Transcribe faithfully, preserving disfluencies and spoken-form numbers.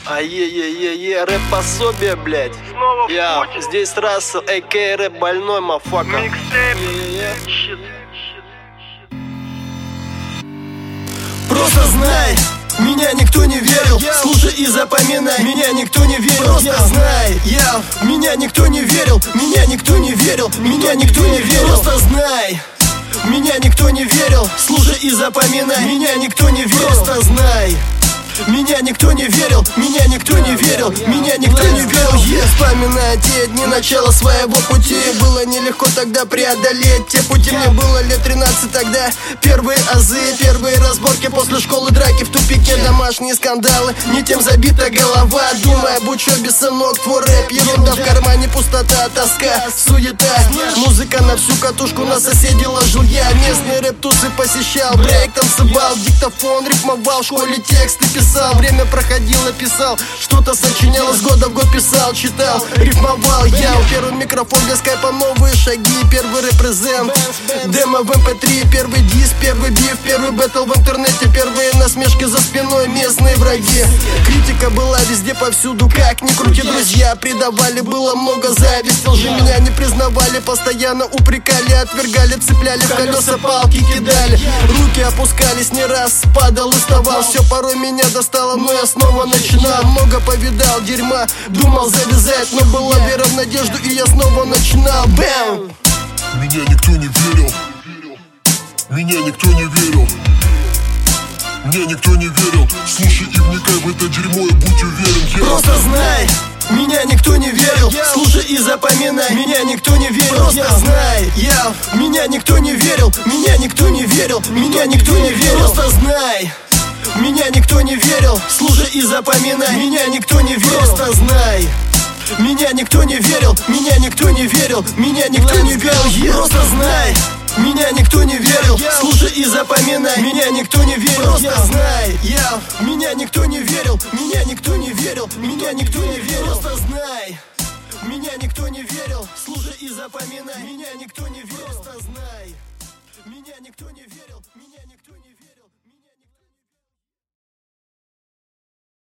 Ае-е-е-е, рэп-пособие, блядь. Я, здесь Рассел, а.к.а. рэп больной, мафака. Просто знай, меня никто не верил. Слушай и запоминай, меня никто не верил. Просто знай, я, меня никто не верил. Меня никто не верил, меня никто не верил. Просто знай, меня никто не верил. Слушай и запоминай, меня никто не верил. Просто знай, меня никто не верил, меня никто не верил, меня никто не верил. Yeah. Вспоминая те дни начала своего пути, было нелегко тогда преодолеть те пути. Мне было лет тринадцать тогда. Первые азы, первые разборки после школы, драки в тупике, домашние скандалы. Не тем забита голова, думая, будь что без сынок, твой рэп ерунда. В кармане пустота, тоска, суета. Музыка на всю катушку, на соседей ложил я. Местные рэп-тусы посещал, брейк танцевал, диктофон рифмовал, в школе тексты писал. Время проходило, писал, что-то сочинял, из года в год писал, читал, рифмовал. Я у первый микрофон для скайпа, новые шаги, первый репрезент, демо в эм пэ три, первый диск, первый биф, первый бэтл в интернете, первые насмешки за спиной, местные враги. Критика была везде, повсюду, как ни крути, друзья предавали, было много зависти, лжи меня не признавали, постоянно упрекали, отвергали, цепляли в колеса, палки кидали, руки опускались, не раз падал, уставал, все порой меня достало, но я снова начинал. Много повидал дерьма, думал завязать, но была вера в надежду, и я снова начинал. Бэм! Меня никто не верил, меня никто не верил, мне никто не верил. Слушай и вникай в это дерьмо и будь уверен, я... Просто знай, меня никто не верил. Слушай и запоминай, меня никто не верил. Просто знай, я, меня никто не верил. Меня никто не верил, меня никто не верил. Просто знай, меня никто не верил. Слушай и запоминай, меня никто не верил. Просто знай, меня никто не верил. Меня никто не верил, меня никто не верил. Просто знай, меня никто не верил. Слушай и запоминай, меня никто не верил. Просто знай, я, меня никто не верил. Меня никто не верил, меня никто не верил. Просто знай, меня никто не верил. Слушай и запоминай, меня никто не верил. Просто знай, меня никто не верил. Меня никто не верил.